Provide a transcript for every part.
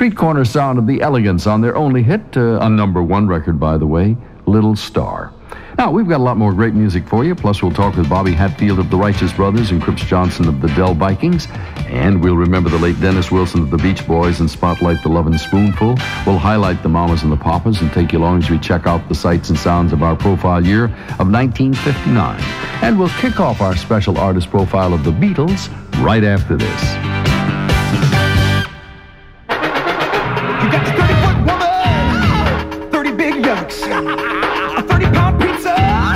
street corner sound of the Elegance on their only hit, a #1 record, by the way, Little Star. Now, we've got a lot more great music for you, plus we'll talk with Bobby Hatfield of the Righteous Brothers and Cripps Johnson of the Dell Vikings, and we'll remember the late Dennis Wilson of the Beach Boys and spotlight the Lovin' Spoonful. We'll highlight the Mamas and the Papas and take you along as we check out the sights and sounds of our profile year of 1959. And we'll kick off our special artist profile of the Beatles right after this. You got the 30-foot woman, 30 big yucks, a 30-pound pizza,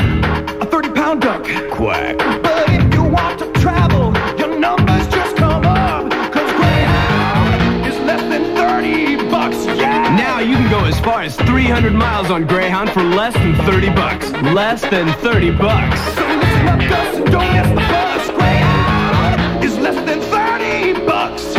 a 30-pound duck. Quack. But if you want to travel, your numbers just come up, 'cause Greyhound is less than $30, yeah! Now you can go as far as 300 miles on Greyhound for less than $30. Less than $30. So listen up, Gus, and don't miss the bus. Greyhound is less than $30.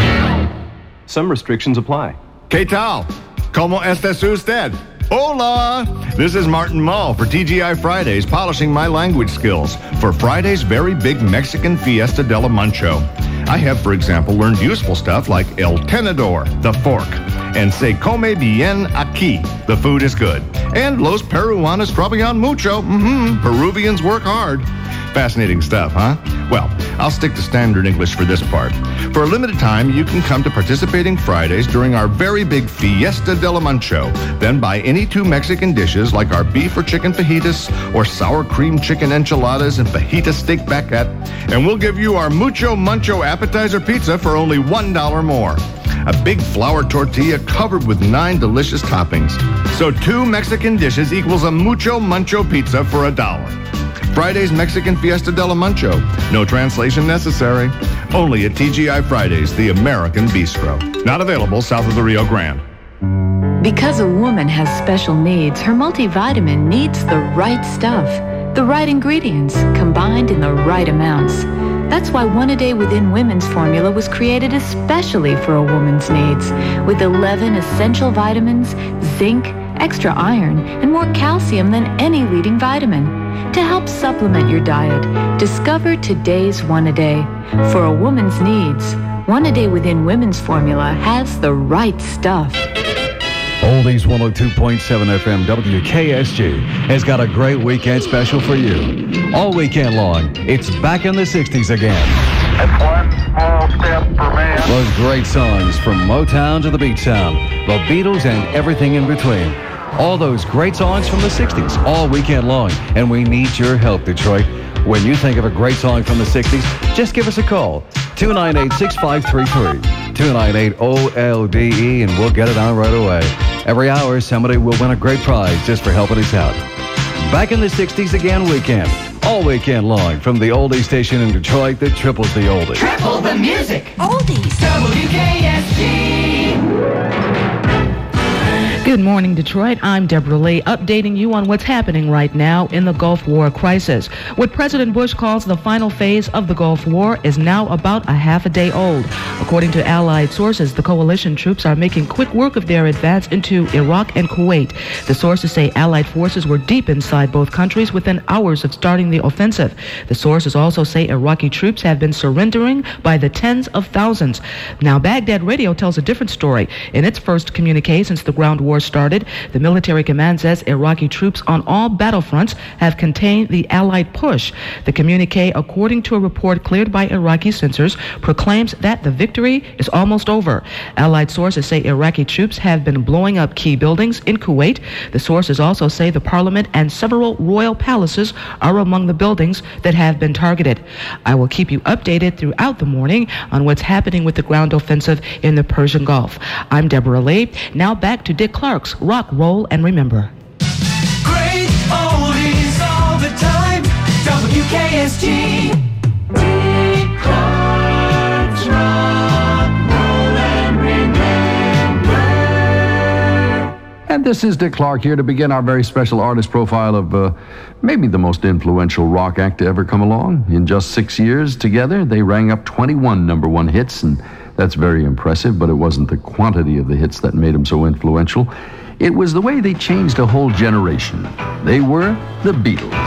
Some restrictions apply. ¿Qué tal? ¿Cómo estás usted? Hola! This is Martin Mull for TGI Fridays, polishing my language skills for Friday's very big Mexican Fiesta de la Mancho. I have, for example, learned useful stuff like El Tenedor, the fork, and Se come bien aquí, the food is good. And Los Peruanos trabajan mucho, Peruvians work hard. Fascinating stuff, huh? Well, I'll stick to standard English for this part. For a limited time, you can come to Participating Fridays during our very big Fiesta de la Mancho. Then buy any 2 Mexican dishes like our beef or chicken fajitas or sour cream chicken enchiladas and fajita steak baguette, and we'll give you our Mucho Muncho appetizer pizza for only $1 more. A big flour tortilla covered with 9 delicious toppings. So 2 Mexican dishes equals a Mucho Muncho pizza for $1. Friday's Mexican Fiesta de la Mancho. No translation necessary. Only at TGI Fridays, the American Bistro. Not available south of the Rio Grande. Because a woman has special needs, her multivitamin needs the right stuff, the right ingredients, combined in the right amounts. That's why One A Day Within Women's formula was created especially for a woman's needs, with 11 essential vitamins, zinc, extra iron, and more calcium than any leading vitamin. To help supplement your diet, discover today's One A Day. For a woman's needs, One A Day Within Women's formula has the right stuff. Oldies 102.7 FM WKSG has got a great weekend special for you. All weekend long, it's back in the 60s again. That's one small step for man. Those great songs from Motown to the Beat Sound, the Beatles and everything in between. All those great songs from the 60s all weekend long. And we need your help, Detroit. When you think of a great song from the 60s, just give us a call. 298-6533. 298-OLDE, and we'll get it on right away. Every hour, somebody will win a great prize just for helping us out. Back in the 60s again weekend. All weekend long from the oldie station in Detroit that triples the oldies. Triple the music. Oldies. WKSG. Good morning, Detroit. I'm Deborah Lee, updating you on what's happening right now in the Gulf War crisis. What President Bush calls the final phase of the Gulf War is now about a half a day old. According to Allied sources, the coalition troops are making quick work of their advance into Iraq and Kuwait. The sources say Allied forces were deep inside both countries within hours of starting the offensive. The sources also say Iraqi troops have been surrendering by the tens of thousands. Now, Baghdad Radio tells a different story. In its first communique since the ground war started, the military command says Iraqi troops on all battlefronts have contained the Allied push. The communique, according to a report cleared by Iraqi censors, proclaims that the victory is almost over. Allied sources say Iraqi troops have been blowing up key buildings in Kuwait. The sources also say the parliament and several royal palaces are among the buildings that have been targeted. I will keep you updated throughout the morning on what's happening with the ground offensive in the Persian Gulf. I'm Deborah Lee. Now back to Dick Clark's Rock, Roll, and Remember. Great oldies all the time. WKSG. Dick Clark's Rock, Roll, and Remember. And this is Dick Clark here to begin our very special artist profile of maybe the most influential rock act to ever come along. In just 6 years together, they rang up 21 #1 hits, and that's very impressive, but it wasn't the quantity of the hits that made them so influential. It was the way they changed a whole generation. They were the Beatles.